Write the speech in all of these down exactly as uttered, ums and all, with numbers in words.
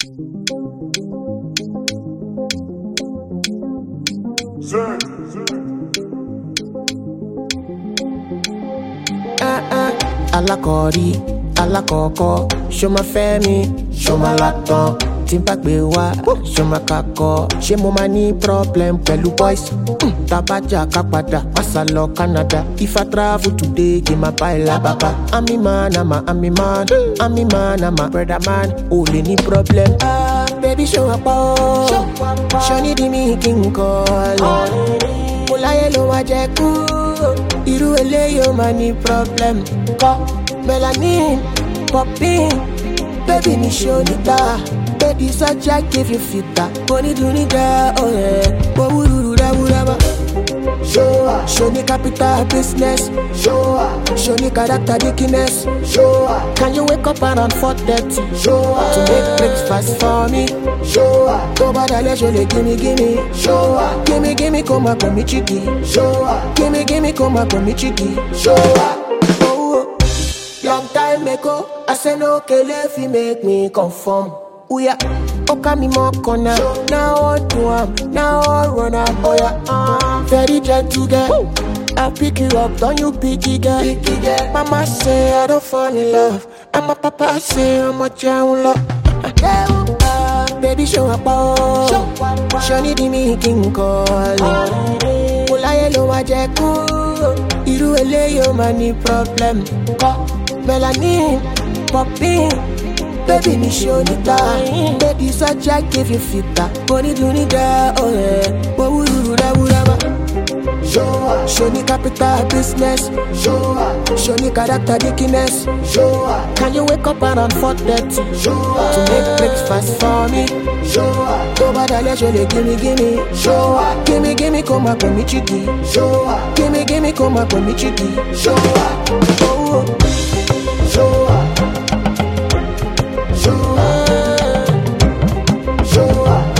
Uh-uh. Alakori, alakoko, show my family, show my laton. Timpa gbe wa, show my kako. Ṣé mo ma ní problem pẹ̀lú boys? Mm, Tabaja kapada, masa lọ Canada. If I travel today, give my buy la baba. I'm a man, I'm a, I'm a man. I'm a man, I'm a brother man. Oh, le ní problem. Ah, baby, show up, oh. Show ni di mi king call. Mo láyé ló wá jẹ kú. Irú eléyìí ó máa ní problem. Kọ́ melanin, popping. Baby, mi show nita. Baby, such I give you fita. Money do nigga, oh yeah. Wawuru da wuraba. Show up. Show me capital business. Show up. Show me character dickiness. Show up. Can you wake up around four thirty? Show up. To make breakfast for me. Show up. Go bada le show le gimme gimme. Show up. Gimme gimme come up with me chicky. Show up. Gimme gimme come up with me chicky. Show up. Oh, long time ago, I said no kele if you make me conform. Oh yeah, okay me more corner. Now I do am, now I run up. Oh yeah, uh, very gentle girl. I pick you up, don't you pick it girl. Mama say I don't fall in love, and my papa say I'm a child love. Uh, baby show up, oh. Show ni di mi king call. Mo láyé ló wá jẹ kú. Irú eléyìí ó máa ní problem. Kọ́ melanin, popping. Baby, me show nita. Baby, such I give you fita. Money do nigga, oh yeah. Wawuru da wuraba. Show up. Show me capital business. Show up. Show me character dickiness. Show up. Can you wake up around four thirty? Show up. To make breakfast for me. Show up. Go bada le show le gimme gimme. Show up. Gimme gimme come up with me chicky. Show up. Gimme gimme come up with me chicky. Show up. Oh. Show up. Show up, show up,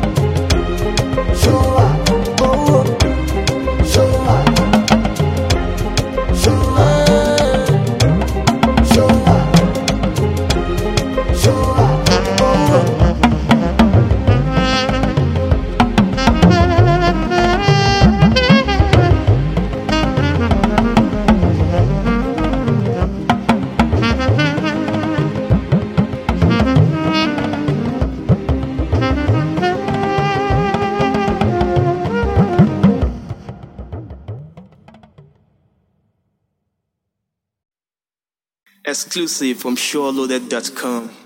show up, oh, show up, show up, show up, show up, oh. Exclusive from SureLoaded dot com.